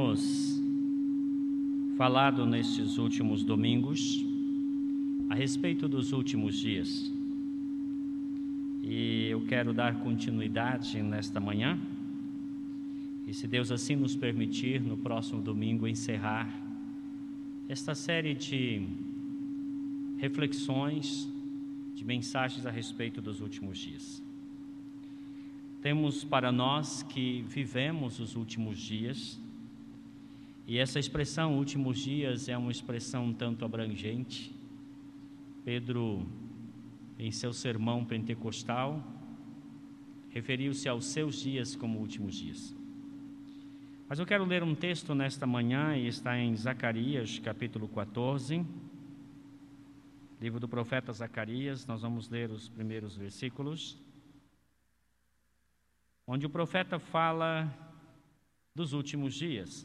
temos falado nestes últimos domingos a respeito dos últimos dias. E eu quero dar continuidade nesta manhã. E se Deus assim nos permitir, no próximo domingo encerrar esta série de reflexões, de mensagens a respeito dos últimos dias. Temos para nós que vivemos os últimos dias, e essa expressão últimos dias é uma expressão um tanto abrangente. Pedro, em seu sermão pentecostal, referiu-se aos seus dias como últimos dias. Mas eu quero ler um texto nesta manhã, e está em Zacarias, capítulo 14, livro do profeta Zacarias. Nós vamos ler os primeiros versículos, onde o profeta fala dos últimos dias.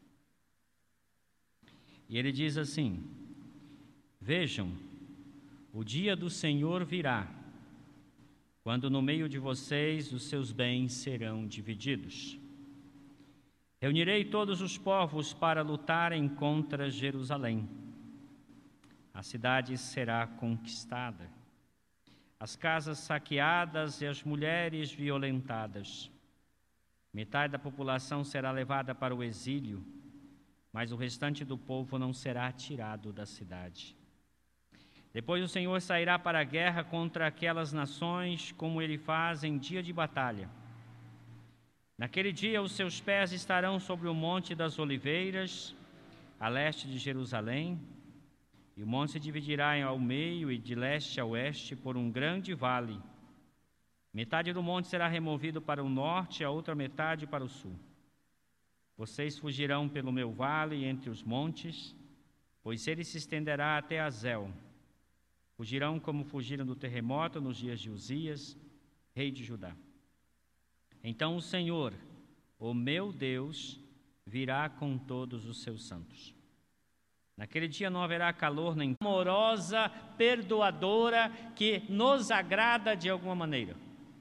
E ele diz assim: Vejam, o dia do Senhor virá, quando no meio de vocês os seus bens serão divididos. Reunirei todos os povos para lutarem contra Jerusalém. A cidade será conquistada, as casas saqueadas e as mulheres violentadas. Metade da população será levada para o exílio, mas o restante do povo não será tirado da cidade. Depois o Senhor sairá para a guerra contra aquelas nações, como ele faz em dia de batalha. Naquele dia os seus pés estarão sobre o Monte das Oliveiras, a leste de Jerusalém, e o monte se dividirá ao meio e de leste a oeste por um grande vale. Metade do monte será removido para o norte e a outra metade para o sul. Vocês fugirão pelo meu vale entre os montes, pois ele se estenderá até Azel. Fugirão como fugiram do terremoto nos dias de Uzias, rei de Judá. Então o Senhor, o meu Deus, virá com todos os seus santos. Naquele dia não haverá calor nem amorosa, perdoadora, que nos agrada de alguma maneira.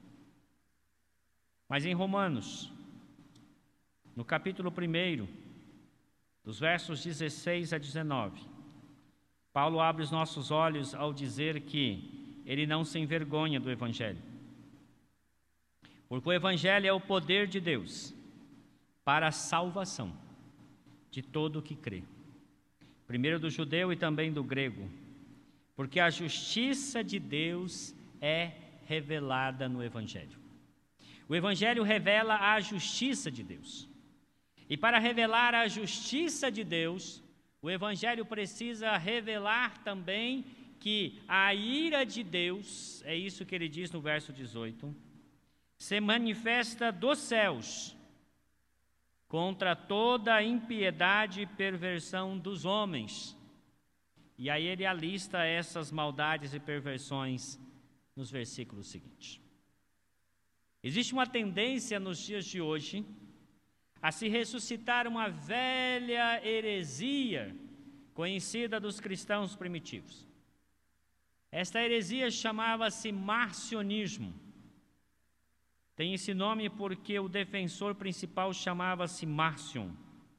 Mas em Romanos, no capítulo 1, dos versos 16 a 19, Paulo abre os nossos olhos ao dizer que ele não se envergonha do Evangelho. Porque o Evangelho é o poder de Deus para a salvação de todo o que crê. Primeiro do judeu e também do grego, porque a justiça de Deus é revelada no Evangelho. O Evangelho revela a justiça de Deus. E para revelar a justiça de Deus, o Evangelho precisa revelar também que a ira de Deus, é isso que ele diz no verso 18, se manifesta dos céus contra toda a impiedade e perversão dos homens. E aí ele alista essas maldades e perversões nos versículos seguintes. Existe uma tendência nos dias de hoje a se ressuscitar uma velha heresia conhecida dos cristãos primitivos. Esta heresia chamava-se marcionismo. Tem esse nome porque o defensor principal chamava-se Márcion.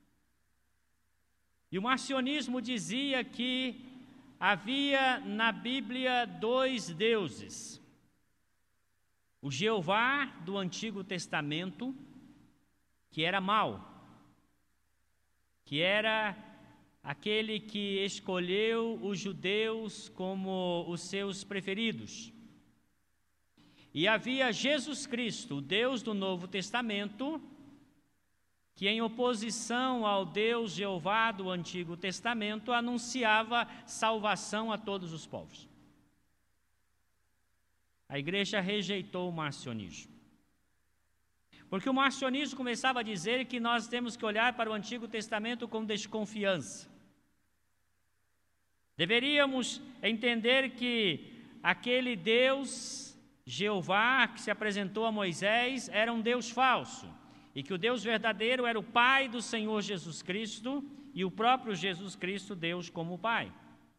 E o marcionismo dizia que havia na Bíblia dois deuses. O Jeová do Antigo Testamento, que era mau, que era aquele que escolheu os judeus como os seus preferidos. E havia Jesus Cristo, o Deus do Novo Testamento, que em oposição ao Deus Jeová do Antigo Testamento anunciava salvação a todos os povos. A igreja rejeitou o marcionismo. Porque o marcionismo começava a dizer que nós temos que olhar para o Antigo Testamento com desconfiança. Deveríamos entender que aquele Deus Jeová, que se apresentou a Moisés, era um Deus falso, e que o Deus verdadeiro era o Pai do Senhor Jesus Cristo, e o próprio Jesus Cristo, Deus como Pai.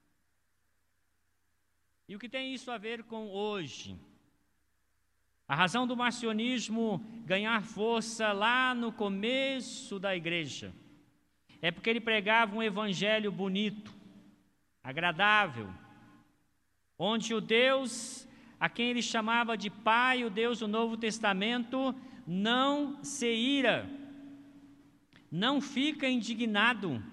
E o que tem isso a ver com hoje? A razão do marcionismo ganhar força lá no começo da igreja é porque ele pregava um evangelho bonito, agradável, onde o Deus a quem ele chamava de Pai, o Deus do Novo Testamento, não se ira, não fica indignado,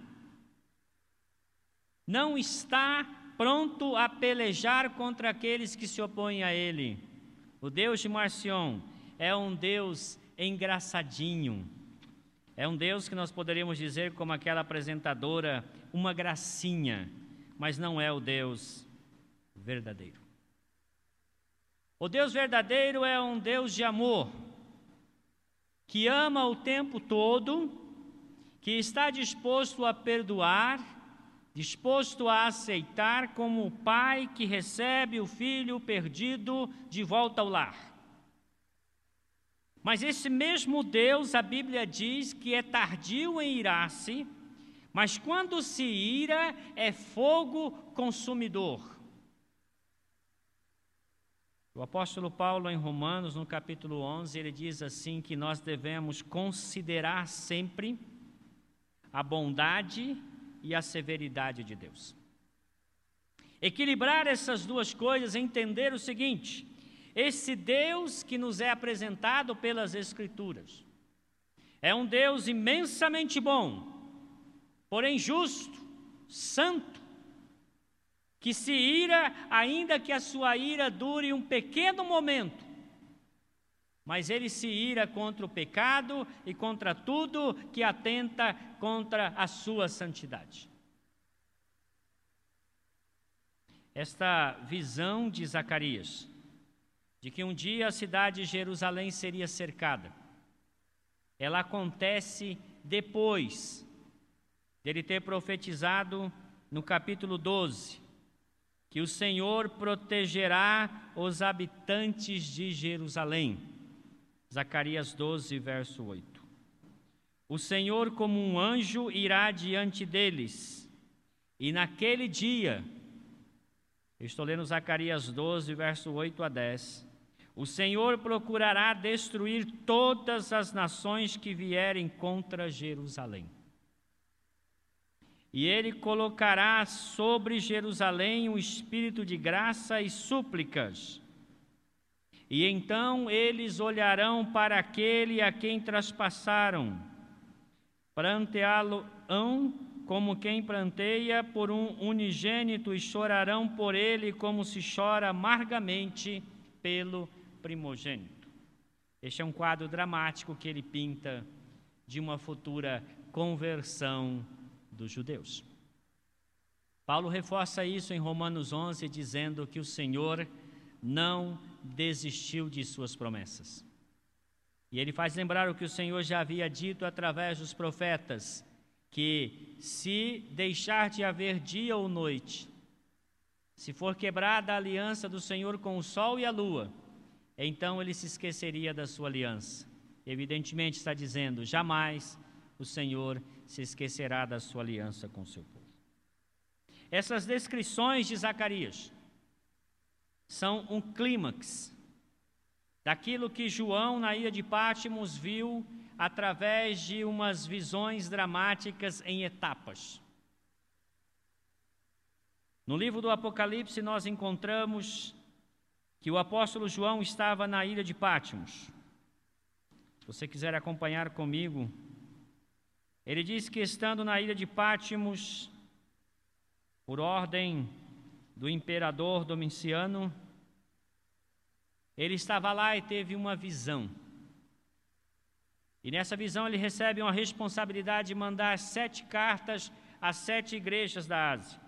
não está pronto a pelejar contra aqueles que se opõem a ele. O Deus de Marcion é um Deus engraçadinho, é um Deus que nós poderíamos dizer como aquela apresentadora, uma gracinha, mas não é o Deus verdadeiro. O Deus verdadeiro é um Deus de amor, que ama o tempo todo, que está disposto a perdoar, disposto a aceitar como o pai que recebe o filho perdido de volta ao lar. Mas esse mesmo Deus, a Bíblia diz que é tardio em irar-se, mas quando se ira é fogo consumidor. O apóstolo Paulo, em Romanos, no capítulo 11, ele diz assim que nós devemos considerar sempre a bondade e a severidade de Deus. Equilibrar essas duas coisas é entender o seguinte: esse Deus que nos é apresentado pelas Escrituras é um Deus imensamente bom, porém justo, santo, que se ira, ainda que a sua ira dure um pequeno momento, mas ele se ira contra o pecado e contra tudo que atenta contra a sua santidade. Esta visão de Zacarias, de que um dia a cidade de Jerusalém seria cercada, ela acontece depois dele ter profetizado no capítulo 12, que o Senhor protegerá os habitantes de Jerusalém. Zacarias 12, verso 8. O Senhor, como um anjo, irá diante deles, e naquele dia, eu estou lendo Zacarias 12, verso 8 a 10, o Senhor procurará destruir todas as nações que vierem contra Jerusalém. E ele colocará sobre Jerusalém um espírito de graça e súplicas. E então eles olharão para aquele a quem traspassaram, pranteá-lo-ão como quem pranteia por um unigênito, e chorarão por ele como se chora amargamente pelo primogênito. Este é um quadro dramático que ele pinta de uma futura conversão dos judeus. Paulo reforça isso em Romanos 11, dizendo que o Senhor não desistiu de suas promessas. E ele faz lembrar o que o Senhor já havia dito através dos profetas, que se deixar de haver dia ou noite, se for quebrada a aliança do Senhor com o sol e a lua, então ele se esqueceria da sua aliança. Evidentemente está dizendo, jamais o Senhor se esquecerá da sua aliança com o seu povo. Essas descrições de Zacarias são um clímax daquilo que João, na ilha de Patmos, viu através de umas visões dramáticas em etapas. No livro do Apocalipse, nós encontramos que o apóstolo João estava na ilha de Patmos. Se você quiser acompanhar comigo, ele diz que estando na ilha de Patmos, por ordem do imperador Domiciano, ele estava lá e teve uma visão. E nessa visão ele recebe uma responsabilidade de mandar 7 cartas às 7 igrejas da Ásia.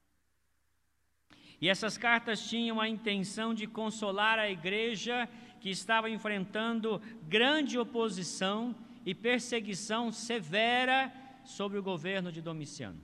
E essas cartas tinham a intenção de consolar a igreja que estava enfrentando grande oposição e perseguição severa sobre o governo de Domiciano.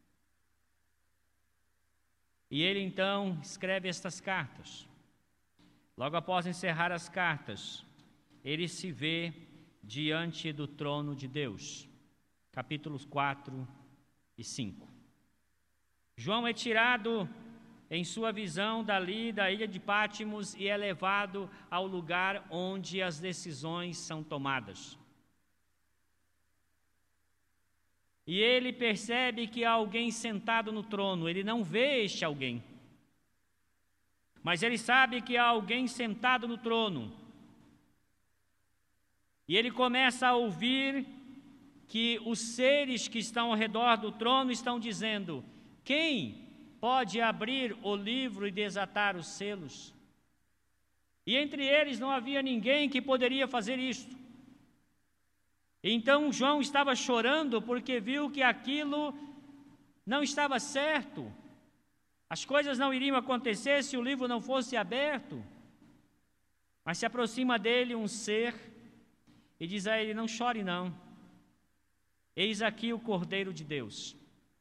E ele então escreve estas cartas. Logo após encerrar as cartas, ele se vê diante do trono de Deus. Capítulos 4 e 5. João é tirado em sua visão dali da ilha de Patmos e é levado ao lugar onde as decisões são tomadas. e ele percebe que há alguém sentado no trono. Ele não vê este alguém, mas ele sabe que há alguém sentado no trono. E ele começa a ouvir que os seres que estão ao redor do trono estão dizendo: quem pode abrir o livro e desatar os selos? E entre eles não havia ninguém que poderia fazer isto. Então João estava chorando porque viu que aquilo não estava certo. As coisas não iriam acontecer se o livro não fosse aberto. Mas se aproxima dele um ser e diz a ele: não chore não. Eis aqui o Cordeiro de Deus,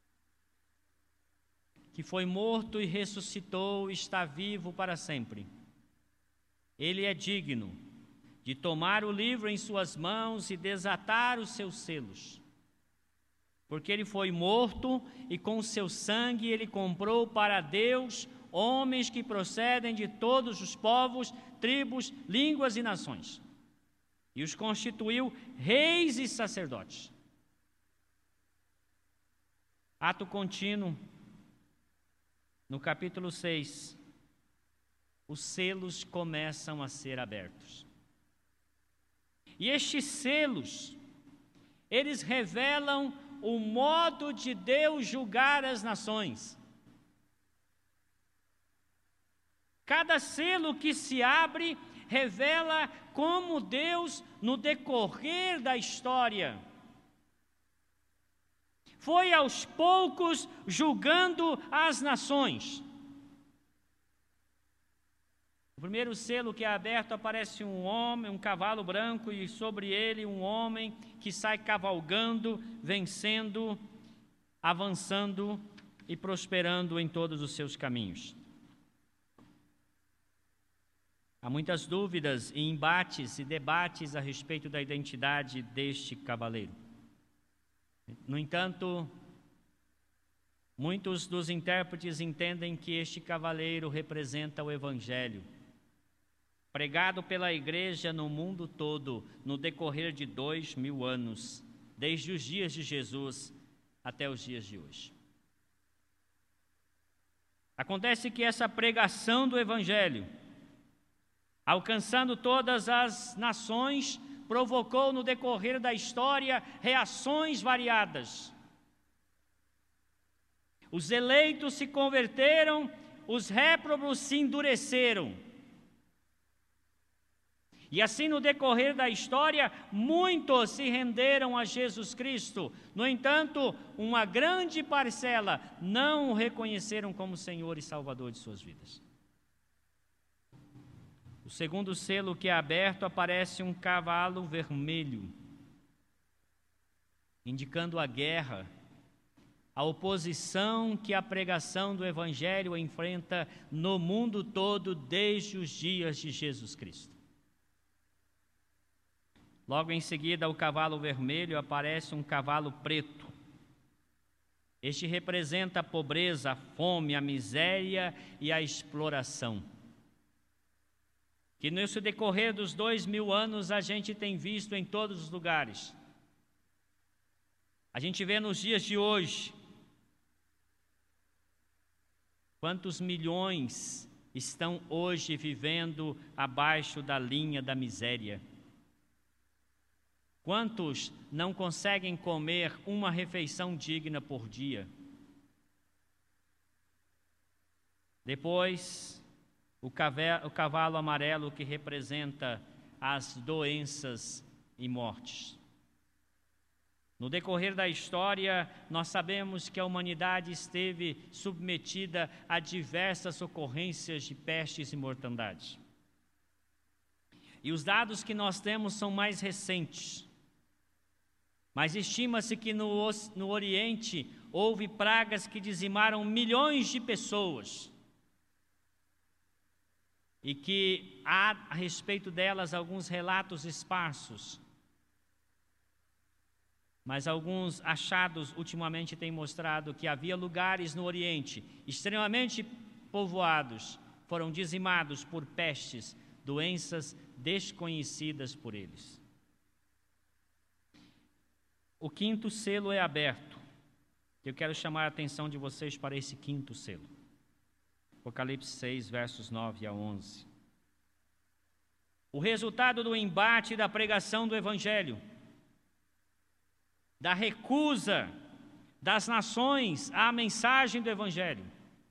que foi morto e ressuscitou e está vivo para sempre. Ele é digno de tomar o livro em suas mãos e desatar os seus selos, porque ele foi morto e com o seu sangue ele comprou para Deus homens que procedem de todos os povos, tribos, línguas e nações, e os constituiu reis e sacerdotes. Ato contínuo, no capítulo 6, os selos começam a ser abertos. E estes selos, eles revelam o modo de Deus julgar as nações. Cada selo que se abre revela como Deus, no decorrer da história, foi aos poucos julgando as nações. O primeiro selo que é aberto, aparece um homem, um cavalo branco, e sobre ele um homem que sai cavalgando, vencendo, avançando e prosperando em todos os seus caminhos. Há muitas dúvidas e embates e debates a respeito da identidade deste cavaleiro. No entanto, muitos dos intérpretes entendem que este cavaleiro representa o Evangelho, pregado pela igreja no mundo todo, no decorrer de 2000 anos, desde os dias de Jesus até os dias de hoje. Acontece que essa pregação do Evangelho, alcançando todas as nações, provocou no decorrer da história reações variadas. Os eleitos se converteram, os réprobos se endureceram. E assim, no decorrer da história, muitos se renderam a Jesus Cristo. No entanto, uma grande parcela não o reconheceram como Senhor e Salvador de suas vidas. O segundo selo que é aberto, aparece um cavalo vermelho, indicando a guerra, a oposição que a pregação do Evangelho enfrenta no mundo todo desde os dias de Jesus Cristo. Logo em seguida, ao cavalo vermelho aparece um cavalo preto. Este representa a pobreza, a fome, a miséria e a exploração, que nesse decorrer dos 2000 anos a gente tem visto em todos os lugares. A gente vê nos dias de hoje quantos milhões estão hoje vivendo abaixo da linha da miséria. Quantos não conseguem comer uma refeição digna por dia? Depois, o cavalo amarelo, que representa as doenças e mortes. No decorrer da história, nós sabemos que a humanidade esteve submetida a diversas ocorrências de pestes e mortandade. E os dados que nós temos são mais recentes. Mas estima-se que no Oriente houve pragas que dizimaram milhões de pessoas. E que há a respeito delas alguns relatos esparsos. Mas alguns achados ultimamente têm mostrado que havia lugares no Oriente extremamente povoados, foram dizimados por pestes, doenças desconhecidas por eles. O quinto selo é aberto. Eu quero chamar a atenção de vocês para esse quinto selo. Apocalipse 6, versos 9 a 11. O resultado do embate da pregação do Evangelho, da recusa das nações à mensagem do Evangelho,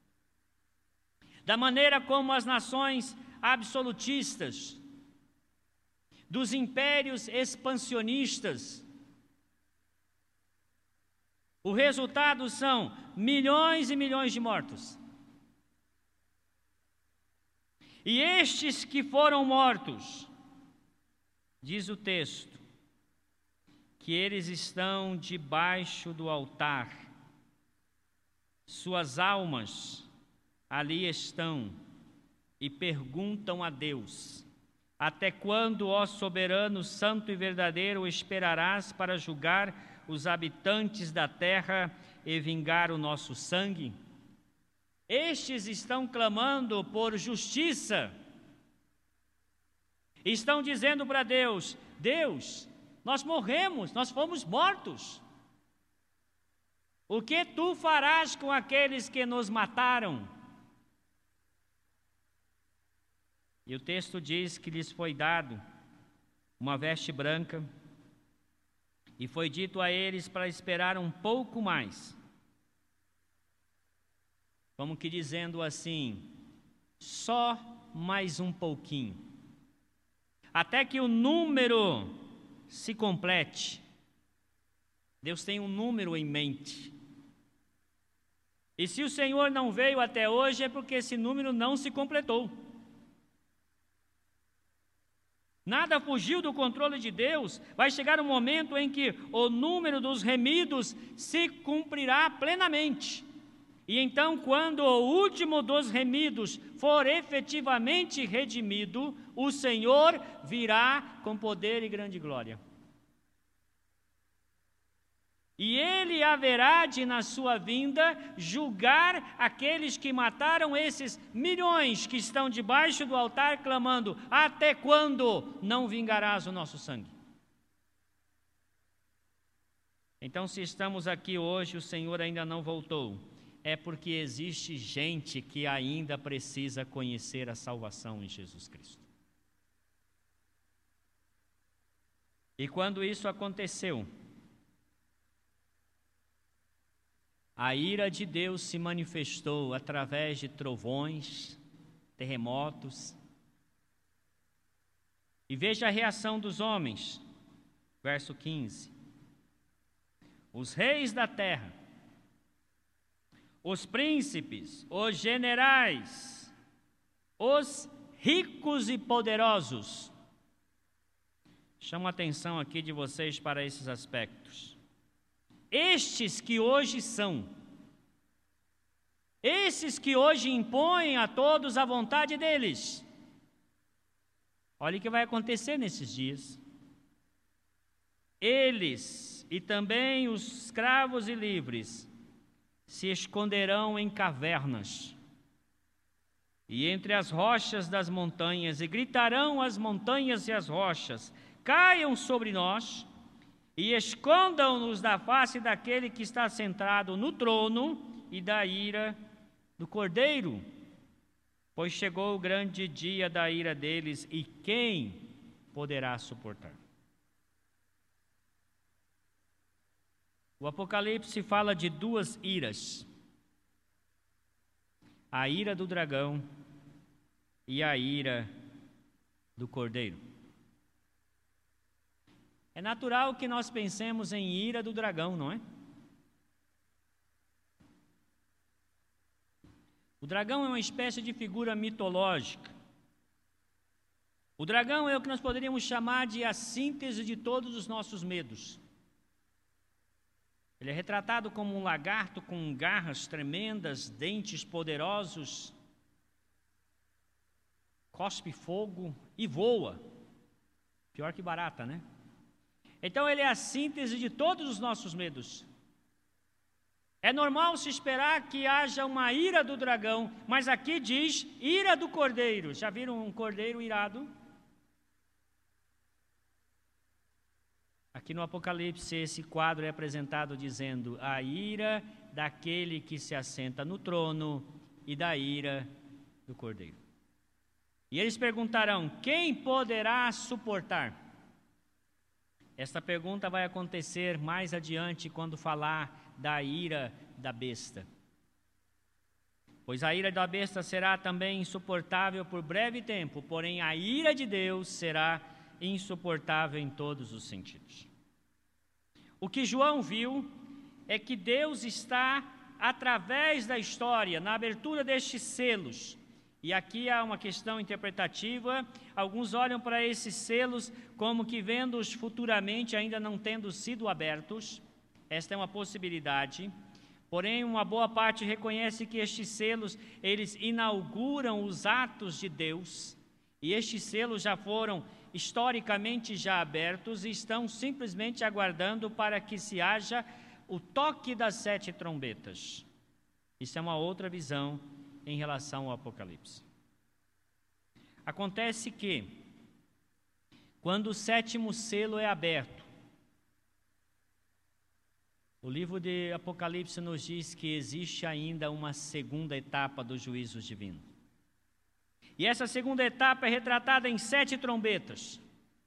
da maneira como as nações absolutistas, dos impérios expansionistas, o resultado são milhões e milhões de mortos. E estes que foram mortos, diz o texto, que eles estão debaixo do altar, suas almas ali estão e perguntam a Deus: até quando, ó soberano, santo e verdadeiro, esperarás para julgar os habitantes da terra e vingar o nosso sangue? Estes estão clamando por justiça. Estão dizendo para Deus: Deus, nós morremos, nós fomos mortos. O que tu farás com aqueles que nos mataram? E o texto diz que lhes foi dado uma veste branca, e foi dito a eles para esperar um pouco mais. Como que dizendo assim, só mais um pouquinho, até que o número se complete. Deus tem um número em mente. E se o Senhor não veio até hoje, é porque esse número não se completou. Nada fugiu do controle de Deus. Vai chegar um momento em que o número dos remidos se cumprirá plenamente. E então, quando o último dos remidos for efetivamente redimido, o Senhor virá com poder e grande glória. E Ele haverá de, na sua vinda, julgar aqueles que mataram esses milhões que estão debaixo do altar, clamando: até quando não vingarás o nosso sangue? Então, se estamos aqui hoje, o Senhor ainda não voltou, é porque existe gente que ainda precisa conhecer a salvação em Jesus Cristo. E quando isso aconteceu, a ira de Deus se manifestou através de trovões, terremotos. E veja a reação dos homens, verso 15. Os reis da terra, os príncipes, os generais, os ricos e poderosos. Chamo a atenção aqui de vocês para esses aspectos. Estes que hoje são, esses que hoje impõem a todos a vontade deles. Olha o que vai acontecer nesses dias. Eles e também os escravos e livres se esconderão em cavernas e entre as rochas das montanhas, e gritarão às montanhas e às rochas: caiam sobre nós, e escondam-nos da face daquele que está sentado no trono e da ira do Cordeiro, pois chegou o grande dia da ira deles, e quem poderá suportar? O Apocalipse fala de duas iras: a ira do dragão e a ira do Cordeiro. É natural que nós pensemos em ira do dragão, não é? O dragão é uma espécie de figura mitológica. O dragão é o que nós poderíamos chamar de a síntese de todos os nossos medos. Ele é retratado como um lagarto com garras tremendas, dentes poderosos, cospe fogo e voa. Pior que barata, né? Então ele é a síntese de todos os nossos medos. É normal se esperar que haja uma ira do dragão, mas aqui diz ira do cordeiro. Já viram um cordeiro irado? Aqui no Apocalipse, esse quadro é apresentado dizendo: a ira daquele que se assenta no trono e da ira do Cordeiro. E eles perguntarão: quem poderá suportar? Esta pergunta vai acontecer mais adiante quando falar da ira da besta. Pois a ira da besta será também insuportável por breve tempo, porém a ira de Deus será insuportável em todos os sentidos. O que João viu é que Deus está, através da história, na abertura destes selos, e aqui há uma questão interpretativa. Alguns olham para esses selos como que vendo-os futuramente, ainda não tendo sido abertos. Esta é uma possibilidade. Porém, uma boa parte reconhece que estes selos, eles inauguram os atos de Deus, e estes selos já foram historicamente já abertos e estão simplesmente aguardando para que se haja o toque das 7 trombetas. Isso é uma outra visão em relação ao Apocalipse. Acontece que, quando o 7º selo é aberto, o livro de Apocalipse nos diz que existe ainda uma segunda etapa do juízo divino. E essa segunda etapa é retratada em 7 trombetas.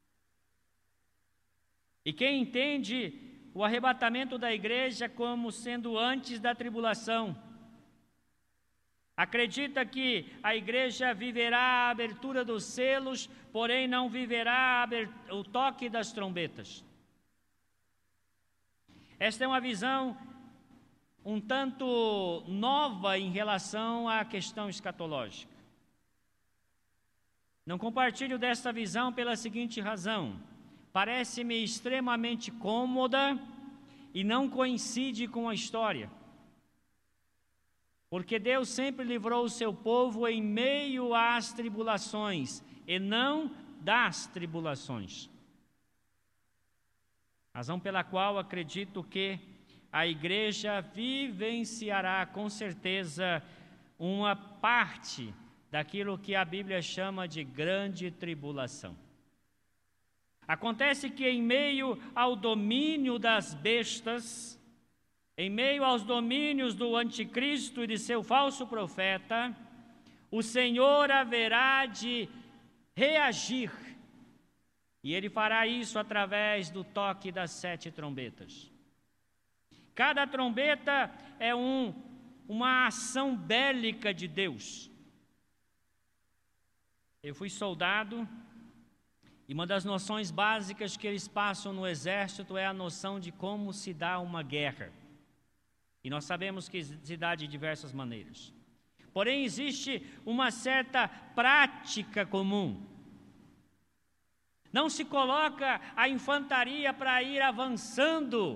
E quem entende o arrebatamento da igreja como sendo antes da tribulação, acredita que a igreja viverá a abertura dos selos, porém não viverá o toque das trombetas. Esta é uma visão um tanto nova em relação à questão escatológica. Não compartilho desta visão pela seguinte razão: parece-me extremamente cômoda e não coincide com a história. Porque Deus sempre livrou o seu povo em meio às tribulações, e não das tribulações. Razão pela qual acredito que a igreja vivenciará com certeza uma parte daquilo que a Bíblia chama de grande tribulação. Acontece que em meio ao domínio das bestas, em meio aos domínios do anticristo e de seu falso profeta, o Senhor haverá de reagir. E Ele fará isso através do toque das 7 trombetas. Cada trombeta é uma ação bélica de Deus. Eu fui soldado, e uma das noções básicas que eles passam no exército é a noção de como se dá uma guerra. E nós sabemos que se dá de diversas maneiras. Porém, existe uma certa prática comum. Não se coloca a infantaria para ir avançando,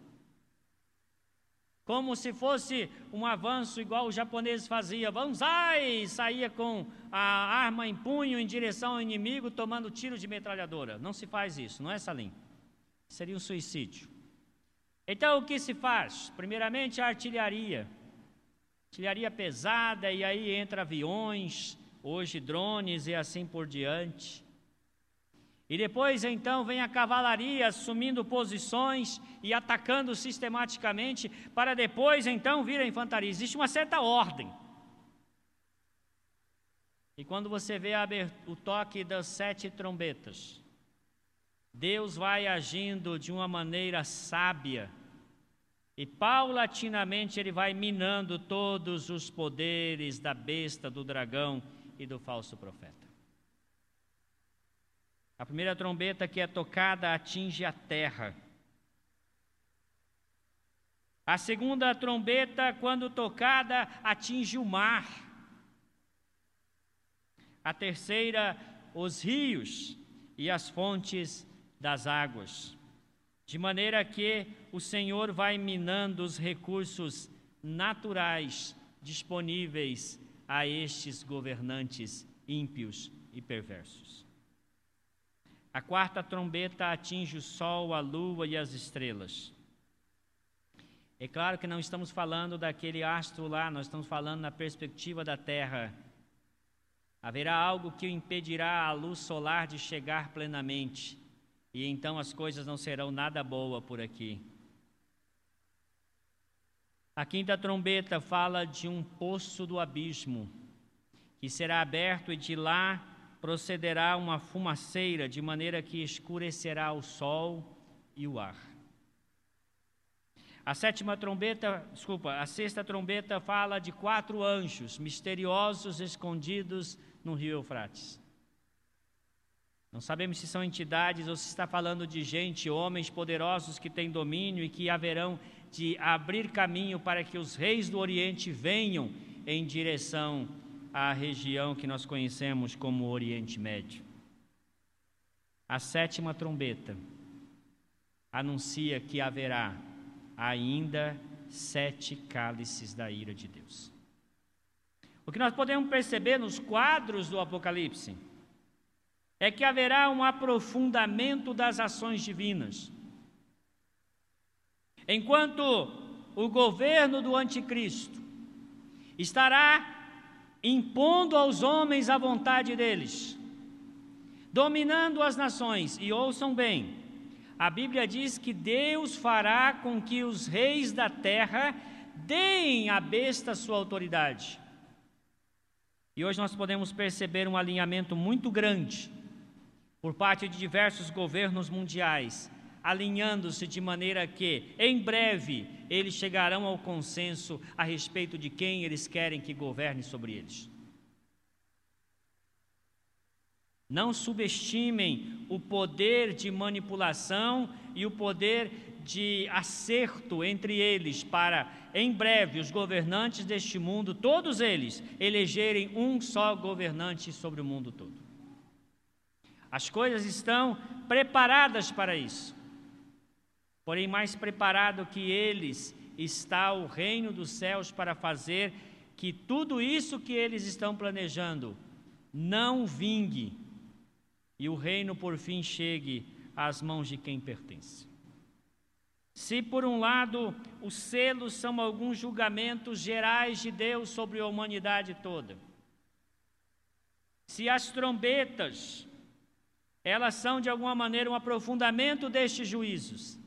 como se fosse um avanço igual os japoneses faziam. Banzai! Saía com a arma em punho em direção ao inimigo, tomando tiro de metralhadora. Não se faz isso, não é, Salim? Seria um suicídio. Então, o que se faz? Primeiramente, a artilharia pesada, e aí entra aviões, hoje drones e assim por diante. E depois, então, vem a cavalaria assumindo posições e atacando sistematicamente, para depois, então, vir a infantaria. Existe uma certa ordem. E quando você vê o toque das 7 trombetas, Deus vai agindo de uma maneira sábia, e paulatinamente Ele vai minando todos os poderes da besta, do dragão e do falso profeta. A primeira trombeta que é tocada atinge a terra. A segunda trombeta, quando tocada, atinge o mar. A terceira, os rios e as fontes das águas. De maneira que o Senhor vai minando os recursos naturais disponíveis a estes governantes ímpios e perversos. A quarta trombeta atinge o sol, a lua e as estrelas. É claro que não estamos falando daquele astro lá, nós estamos falando na perspectiva da terra. Haverá algo que impedirá a luz solar de chegar plenamente. e então as coisas não serão nada boas por aqui. A quinta trombeta fala de um poço do abismo, que será aberto e de lá procederá uma fumaceira, de maneira que escurecerá o sol e o ar. A sexta trombeta fala de 4 anjos misteriosos escondidos no rio Eufrates. Não sabemos se são entidades ou se está falando de gente, homens poderosos que têm domínio e que haverão de abrir caminho para que os reis do Oriente venham em direção à região que nós conhecemos como Oriente Médio. A sétima trombeta anuncia que haverá ainda 7 cálices da ira de Deus. O que nós podemos perceber nos quadros do Apocalipse é que haverá um aprofundamento das ações divinas. Enquanto o governo do anticristo estará impondo aos homens a vontade deles, dominando as nações, e ouçam bem, a Bíblia diz que Deus fará com que os reis da terra deem à besta sua autoridade. E hoje nós podemos perceber um alinhamento muito grande por parte de diversos governos mundiais, alinhando-se de maneira que, em breve, eles chegarão ao consenso a respeito de quem eles querem que governe sobre eles. Não subestimem o poder de manipulação e o poder de acerto entre eles para, em breve, os governantes deste mundo, todos eles, elegerem um só governante sobre o mundo todo. As coisas estão preparadas para isso. Porém, mais preparado que eles está o reino dos céus para fazer que tudo isso que eles estão planejando não vingue e o reino por fim chegue às mãos de quem pertence. Se por um lado os selos são alguns julgamentos gerais de Deus sobre a humanidade toda, se as trombetas elas são de alguma maneira um aprofundamento destes juízos,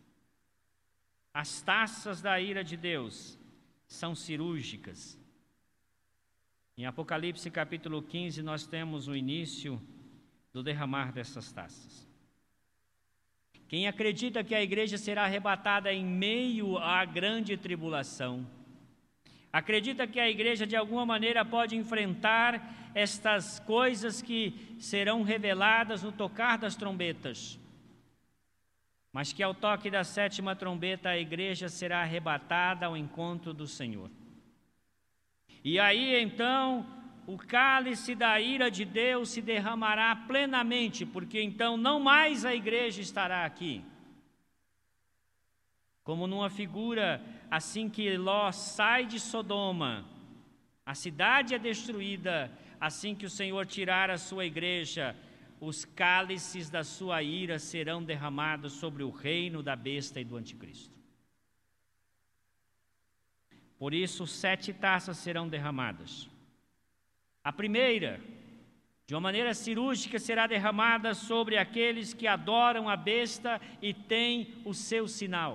as taças da ira de Deus são cirúrgicas. Em Apocalipse capítulo 15 nós temos o início do derramar dessas taças. Quem acredita que a igreja será arrebatada em meio à grande tribulação, acredita que a igreja de alguma maneira pode enfrentar estas coisas que serão reveladas no tocar das trombetas, mas que ao toque da sétima trombeta a igreja será arrebatada ao encontro do Senhor. E aí então o cálice da ira de Deus se derramará plenamente, porque então não mais a igreja estará aqui. Como numa figura, assim que Ló sai de Sodoma, a cidade é destruída, assim que o Senhor tirar a sua igreja, os cálices da sua ira serão derramados sobre o reino da besta e do anticristo. Por isso, 7 taças serão derramadas. A primeira, de uma maneira cirúrgica, será derramada sobre aqueles que adoram a besta e têm o seu sinal.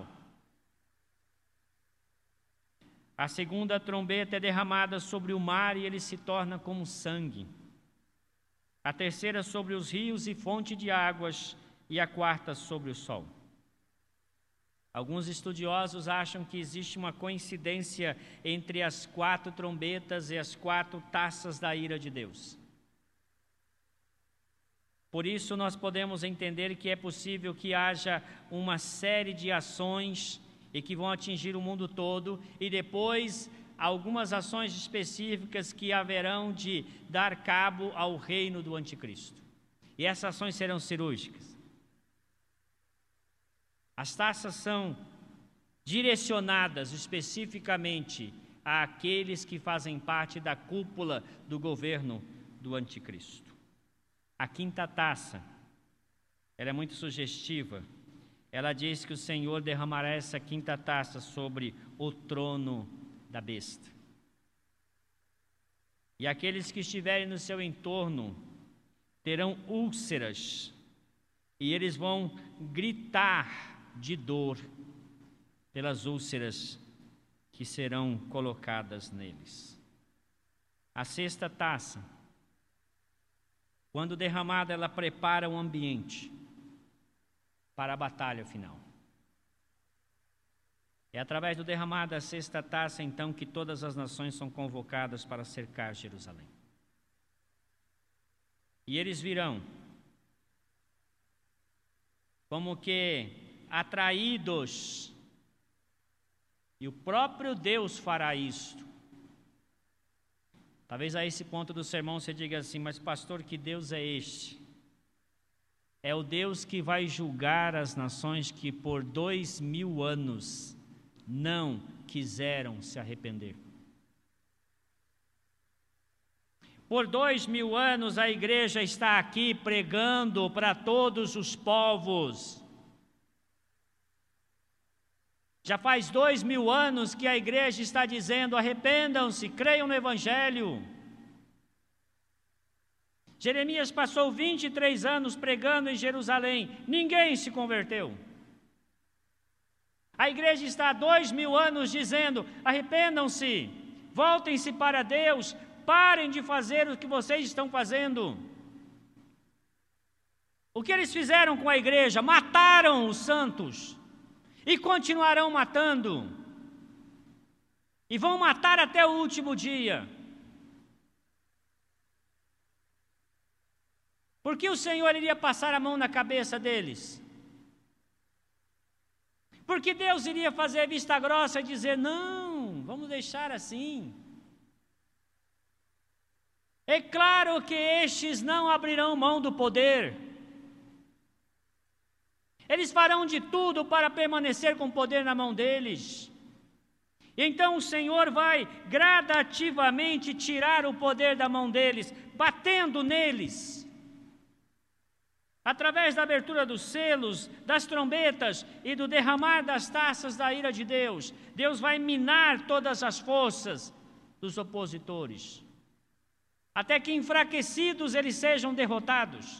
A segunda trombeta é derramada sobre o mar e ele se torna como sangue. A terceira sobre os rios e fonte de águas, e a quarta sobre o sol. Alguns estudiosos acham que existe uma coincidência entre as 4 trombetas e as 4 taças da ira de Deus. Por isso nós podemos entender que é possível que haja uma série de ações e que vão atingir o mundo todo, e depois algumas ações específicas que haverão de dar cabo ao reino do anticristo. E essas ações serão cirúrgicas. As taças são direcionadas especificamente àqueles que fazem parte da cúpula do governo do anticristo. A quinta taça, ela é muito sugestiva. Ela diz que o Senhor derramará essa quinta taça sobre o trono da besta. E aqueles que estiverem no seu entorno terão úlceras e eles vão gritar de dor pelas úlceras que serão colocadas neles. A sexta taça, quando derramada, ela prepara o ambiente para a batalha final. É através do derramar da sexta taça, então, que todas as nações são convocadas para cercar Jerusalém. E eles virão como que atraídos, e o próprio Deus fará isto. Talvez a esse ponto do sermão você diga assim: mas pastor, que Deus é este? É o Deus que vai julgar as nações que por 2000 anos não quiseram se arrepender. Por 2000 anos a igreja está aqui pregando para todos os povos. Já faz 2000 anos que a igreja está dizendo: arrependam-se, creiam no Evangelho. Jeremias passou 23 anos pregando em Jerusalém, ninguém se converteu. A igreja está há 2000 anos dizendo: arrependam-se, voltem-se para Deus, parem de fazer o que vocês estão fazendo. O que eles fizeram com a igreja? Mataram os santos. E continuarão matando. E vão matar até o último dia. Porque o Senhor iria passar a mão na cabeça deles? Porque Deus iria fazer vista grossa e dizer: não, vamos deixar assim. É claro que estes não abrirão mão do poder. Eles farão de tudo para permanecer com o poder na mão deles. Então o Senhor vai gradativamente tirar o poder da mão deles, batendo neles. Através da abertura dos selos, das trombetas e do derramar das taças da ira de Deus, Deus vai minar todas as forças dos opositores, até que enfraquecidos eles sejam derrotados.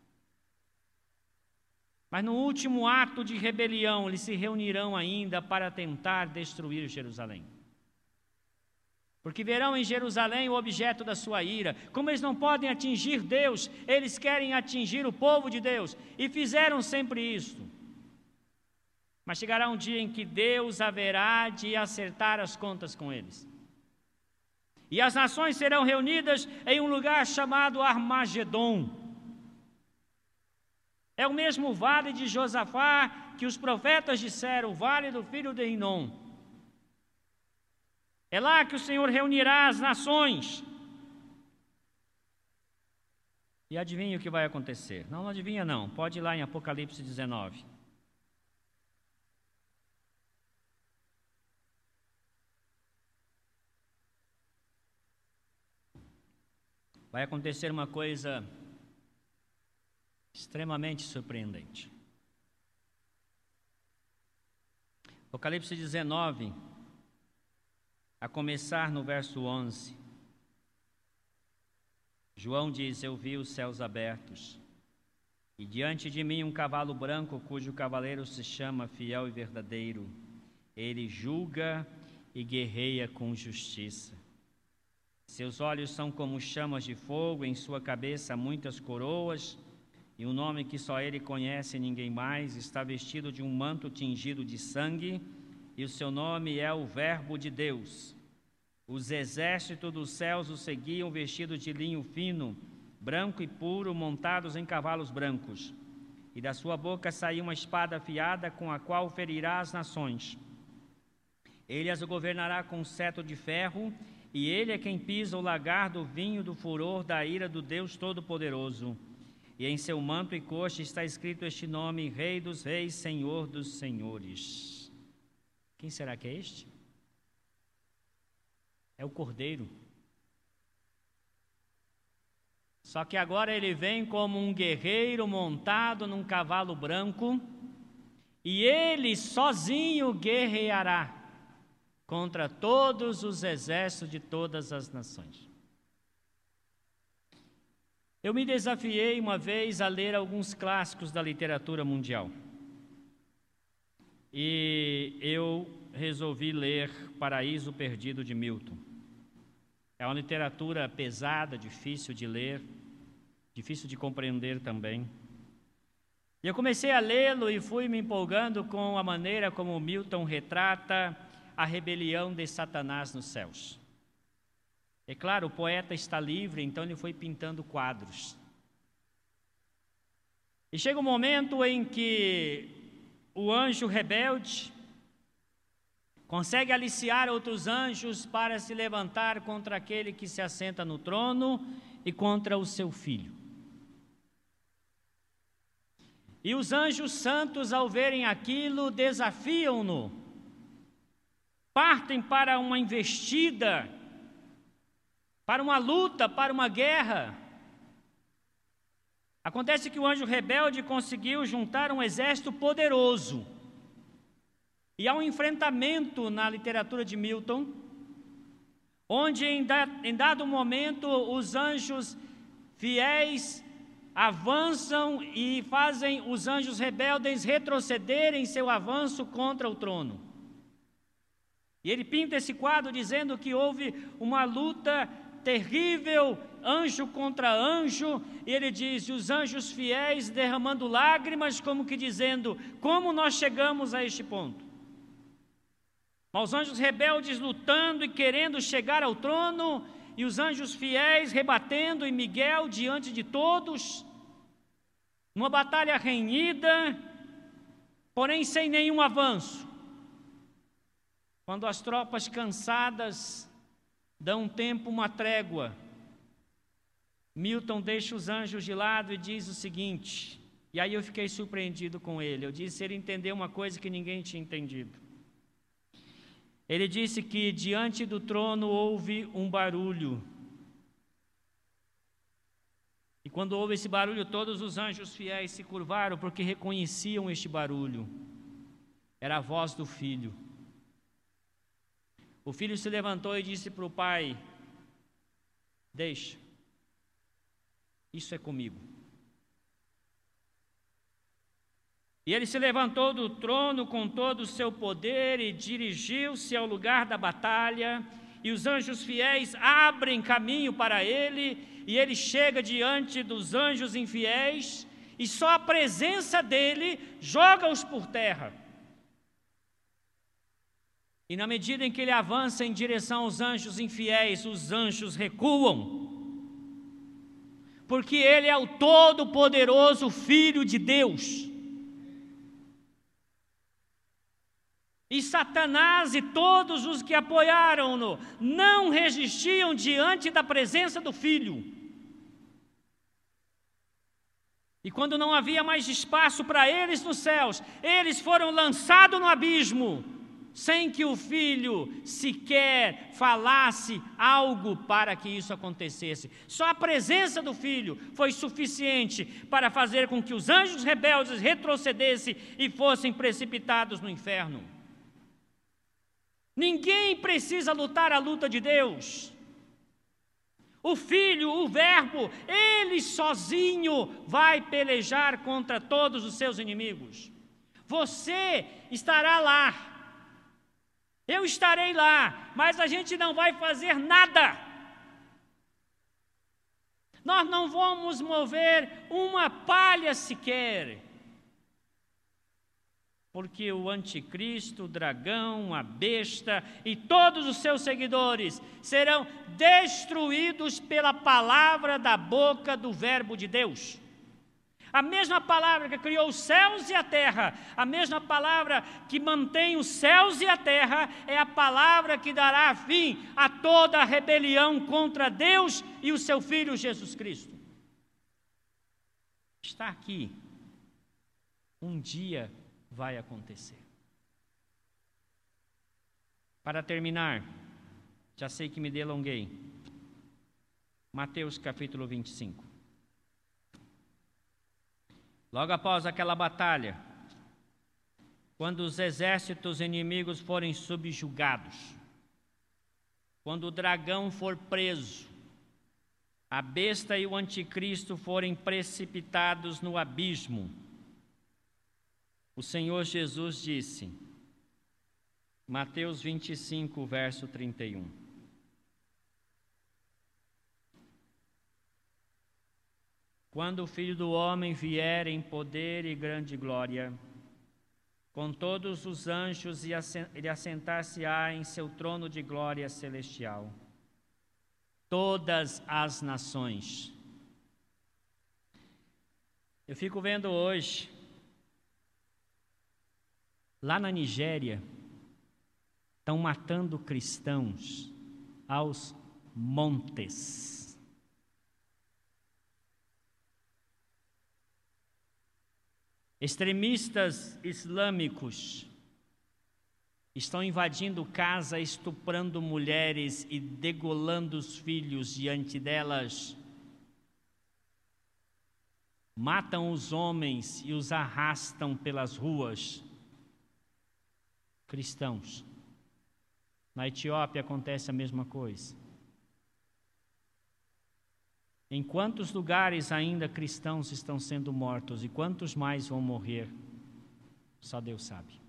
Mas no último ato de rebelião, eles se reunirão ainda para tentar destruir Jerusalém. Porque verão em Jerusalém o objeto da sua ira. Como eles não podem atingir Deus, eles querem atingir o povo de Deus. E fizeram sempre isso. Mas chegará um dia em que Deus haverá de acertar as contas com eles. E as nações serão reunidas em um lugar chamado Armagedon. É o mesmo vale de Josafá que os profetas disseram, o vale do filho de Rinom. É lá que o Senhor reunirá as nações. E adivinha o que vai acontecer? Não adivinha não, pode ir lá em Apocalipse 19. Vai acontecer uma coisa extremamente surpreendente. Apocalipse 19, a começar no verso 11. João diz: eu vi os céus abertos, e diante de mim um cavalo branco, cujo cavaleiro se chama Fiel e Verdadeiro. Ele julga e guerreia com justiça. Seus olhos são como chamas de fogo, em sua cabeça muitas coroas, e um nome que só ele conhece e ninguém mais. Está vestido de um manto tingido de sangue, e o seu nome é o Verbo de Deus. Os exércitos dos céus o seguiam, vestidos de linho fino, branco e puro, montados em cavalos brancos. E da sua boca saiu uma espada afiada, com a qual ferirá as nações. Ele as governará com um cetro de ferro, e ele é quem pisa o lagar do vinho do furor da ira do Deus Todo-Poderoso. E em seu manto e coxa está escrito este nome: Rei dos Reis, Senhor dos Senhores. Quem será que é este? É o Cordeiro. Só que agora ele vem como um guerreiro montado num cavalo branco, e ele sozinho guerreará contra todos os exércitos de todas as nações. Eu me desafiei uma vez a ler alguns clássicos da literatura mundial. E eu resolvi ler Paraíso Perdido de Milton. É uma literatura pesada, difícil de ler, difícil de compreender também. E eu comecei a lê-lo e fui me empolgando com a maneira como Milton retrata a rebelião de Satanás nos céus. É claro, o poeta está livre, então ele foi pintando quadros. E chega um momento em que o anjo rebelde consegue aliciar outros anjos para se levantar contra aquele que se assenta no trono e contra o seu filho. E os anjos santos, ao verem aquilo, desafiam-no, partem para uma investida, para uma luta, para uma guerra. Acontece que o anjo rebelde conseguiu juntar um exército poderoso. E há um enfrentamento na literatura de Milton, onde em dado momento os anjos fiéis avançam e fazem os anjos rebeldes retrocederem seu avanço contra o trono. E ele pinta esse quadro dizendo que houve uma luta terrível, anjo contra anjo, e ele diz, os anjos fiéis derramando lágrimas, como que dizendo, como nós chegamos a este ponto? Mas os anjos rebeldes lutando e querendo chegar ao trono, e os anjos fiéis rebatendo, e Miguel diante de todos, numa batalha renhida, porém sem nenhum avanço. Quando as tropas cansadas dão um tempo, uma trégua, Milton deixa os anjos de lado e diz o seguinte, e aí eu fiquei surpreendido com ele, eu disse, ele entendeu uma coisa que ninguém tinha entendido. Ele disse que diante do trono houve um barulho, e quando houve esse barulho, todos os anjos fiéis se curvaram, porque reconheciam este barulho, era a voz do filho. O filho se levantou e disse para o pai, deixa, isso é comigo. E ele se levantou do trono com todo o seu poder e dirigiu-se ao lugar da batalha, e os anjos fiéis abrem caminho para ele, e ele chega diante dos anjos infiéis, e só a presença dele joga-os por terra. E na medida em que ele avança em direção aos anjos infiéis, os anjos recuam, porque ele é o todo-poderoso Filho de Deus. E Satanás e todos os que apoiaram-no não resistiam diante da presença do Filho. E quando não havia mais espaço para eles nos céus, eles foram lançados no abismo, sem que o Filho sequer falasse algo para que isso acontecesse. Só a presença do Filho foi suficiente para fazer com que os anjos rebeldes retrocedessem e fossem precipitados no inferno. Ninguém precisa lutar a luta de Deus. O Filho, o Verbo, Ele sozinho vai pelejar contra todos os seus inimigos. Você estará lá. Eu estarei lá, mas a gente não vai fazer nada. Nós não vamos mover uma palha sequer. Porque o anticristo, o dragão, a besta e todos os seus seguidores serão destruídos pela palavra da boca do Verbo de Deus. A mesma palavra que criou os céus e a terra, a mesma palavra que mantém os céus e a terra, é a palavra que dará fim a toda a rebelião contra Deus e o seu Filho Jesus Cristo. Está aqui. Um dia vai acontecer. Para terminar, já sei que me delonguei. Mateus capítulo 25. Logo após aquela batalha, quando os exércitos inimigos forem subjugados, quando o dragão for preso, a besta e o anticristo forem precipitados no abismo, o Senhor Jesus disse, Mateus 25, verso 31. Quando o Filho do Homem vier em poder e grande glória, com todos os anjos, ele assentar-se-á em seu trono de glória celestial. Todas as nações. Eu fico vendo hoje, lá na Nigéria, estão matando cristãos aos montes. Extremistas islâmicos estão invadindo casa, estuprando mulheres e degolando os filhos diante delas. Matam os homens e os arrastam pelas ruas. Cristãos. Na Etiópia acontece a mesma coisa. Em quantos lugares ainda cristãos estão sendo mortos e quantos mais vão morrer? Só Deus sabe.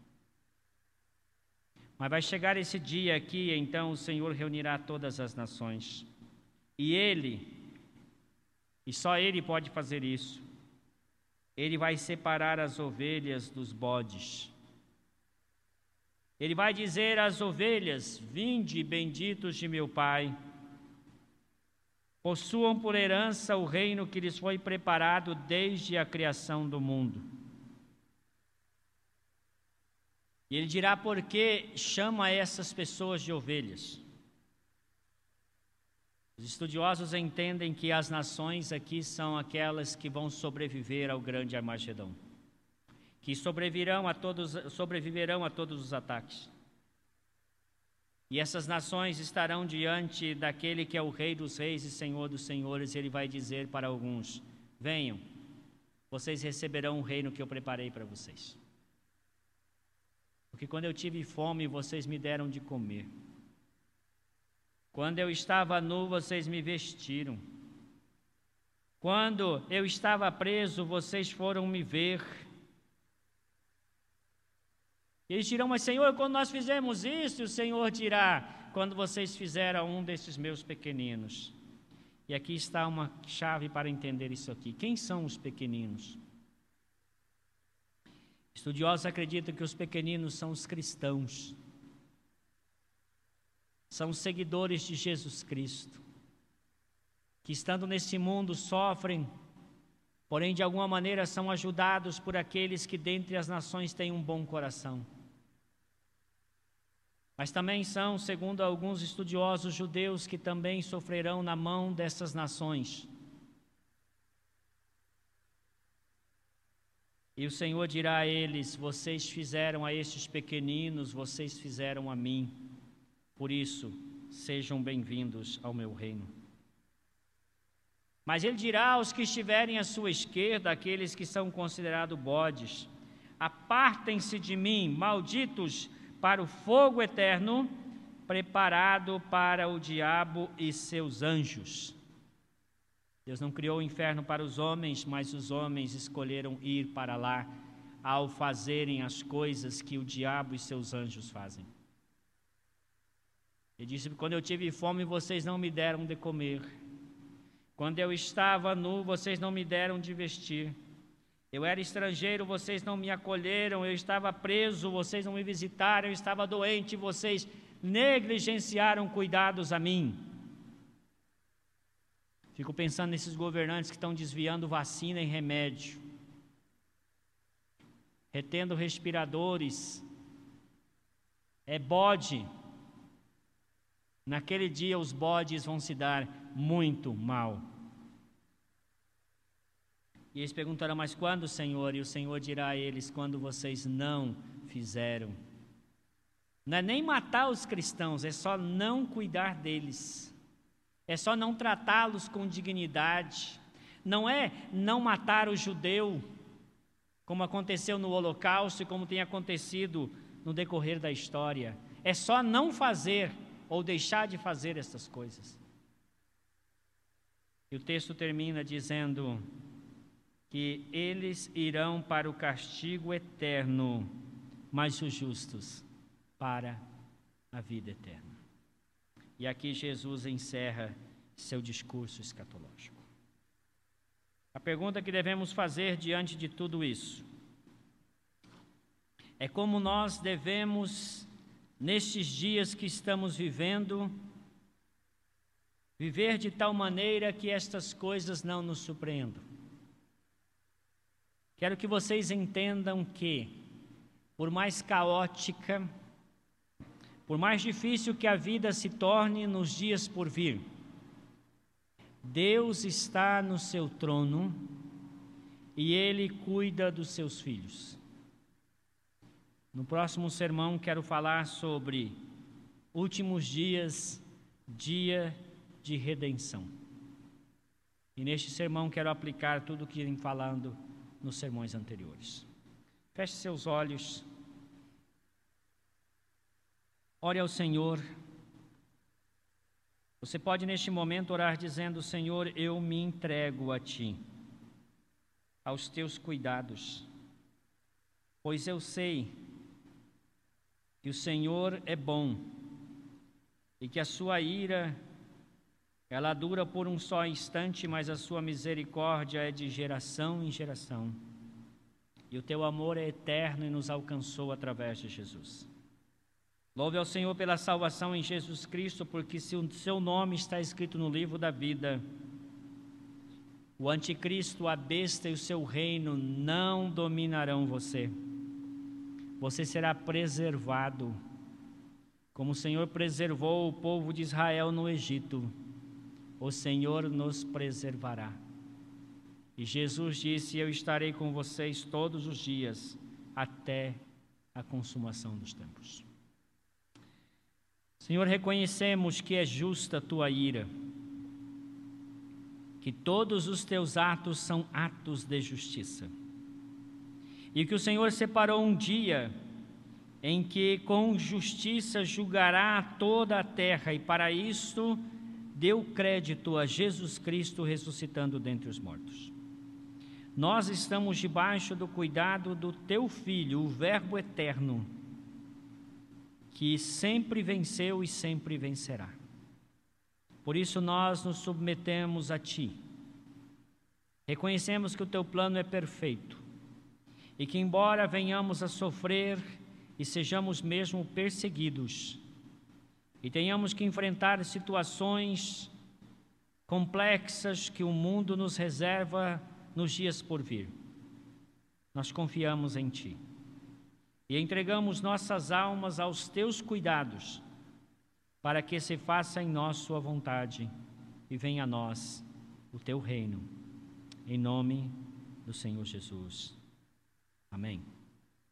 Mas vai chegar esse dia aqui, então o Senhor reunirá todas as nações. E Ele, e só Ele pode fazer isso, Ele vai separar as ovelhas dos bodes. Ele vai dizer às ovelhas: vinde, benditos de meu Pai, possuam por herança o reino que lhes foi preparado desde a criação do mundo. E ele dirá por que chama essas pessoas de ovelhas. Os estudiosos entendem que as nações aqui são aquelas que vão sobreviver ao grande Armagedão, que sobreviverão a todos os ataques. E essas nações estarão diante daquele que é o Rei dos Reis e Senhor dos Senhores, e ele vai dizer para alguns: venham, vocês receberão o reino que eu preparei para vocês. Porque quando eu tive fome, vocês me deram de comer. Quando eu estava nu, vocês me vestiram. Quando eu estava preso, vocês foram me ver. Eles dirão: mas Senhor, quando nós fizemos isso? E o Senhor dirá: quando vocês fizeram a um desses meus pequeninos. E aqui está uma chave para entender isso aqui. Quem são os pequeninos? Estudiosos acreditam que os pequeninos são os cristãos. São os seguidores de Jesus Cristo, que estando nesse mundo sofrem, porém de alguma maneira são ajudados por aqueles que dentre as nações têm um bom coração. Mas também são, segundo alguns estudiosos judeus, que também sofrerão na mão dessas nações. E o Senhor dirá a eles: vocês fizeram a estes pequeninos, vocês fizeram a mim. Por isso, sejam bem-vindos ao meu reino. Mas ele dirá aos que estiverem à sua esquerda, aqueles que são considerados bodes: apartem-se de mim, malditos, para o fogo eterno, preparado para o diabo e seus anjos. Deus não criou o inferno para os homens, mas os homens escolheram ir para lá ao fazerem as coisas que o diabo e seus anjos fazem. Ele disse: quando eu tive fome, vocês não me deram de comer. Quando eu estava nu, vocês não me deram de vestir. Eu era estrangeiro, vocês não me acolheram. Eu estava preso, vocês não me visitaram. Eu estava doente, vocês negligenciaram cuidados a mim. Fico pensando nesses governantes que estão desviando vacina e remédio, retendo respiradores. É bode. Naquele dia os bodes vão se dar muito mal. E eles perguntarão: mas quando, Senhor? E o Senhor dirá a eles: quando vocês não fizeram. Não é nem matar os cristãos, é só não cuidar deles. É só não tratá-los com dignidade. Não é não matar o judeu, como aconteceu no Holocausto e como tem acontecido no decorrer da história. É só não fazer ou deixar de fazer essas coisas. E o texto termina dizendo que eles irão para o castigo eterno, mas os justos para a vida eterna. E aqui Jesus encerra seu discurso escatológico. A pergunta que devemos fazer diante de tudo isso é como nós devemos, nestes dias que estamos vivendo, viver de tal maneira que estas coisas não nos surpreendam. Quero que vocês entendam que, por mais caótica, por mais difícil que a vida se torne nos dias por vir, Deus está no seu trono e Ele cuida dos seus filhos. No próximo sermão quero falar sobre últimos dias, dia de redenção. E neste sermão quero aplicar tudo o que vim falando nos sermões anteriores. Feche seus olhos. Ore ao Senhor. Você pode neste momento orar dizendo: Senhor, eu me entrego a Ti, aos Teus cuidados, pois eu sei que o Senhor é bom e que a sua ira, ela dura por um só instante, mas a sua misericórdia é de geração em geração. E o Teu amor é eterno e nos alcançou através de Jesus. Louve ao Senhor pela salvação em Jesus Cristo, porque se o seu nome está escrito no livro da vida, o anticristo, a besta e o seu reino não dominarão você. Você será preservado, como o Senhor preservou o povo de Israel no Egito. O Senhor nos preservará. E Jesus disse: eu estarei com vocês todos os dias, até a consumação dos tempos. Senhor, reconhecemos que é justa a Tua ira, que todos os Teus atos são atos de justiça, e que o Senhor separou um dia em que com justiça julgará toda a terra, e para isto deu crédito a Jesus Cristo ressuscitando dentre os mortos. Nós estamos debaixo do cuidado do Teu Filho, o Verbo eterno, que sempre venceu e sempre vencerá. Por isso nós nos submetemos a Ti. Reconhecemos que o Teu plano é perfeito e que, embora venhamos a sofrer e sejamos mesmo perseguidos e tenhamos que enfrentar situações complexas que o mundo nos reserva nos dias por vir, nós confiamos em Ti e entregamos nossas almas aos Teus cuidados, para que se faça em nós Sua vontade e venha a nós o Teu reino. Em nome do Senhor Jesus. Amém.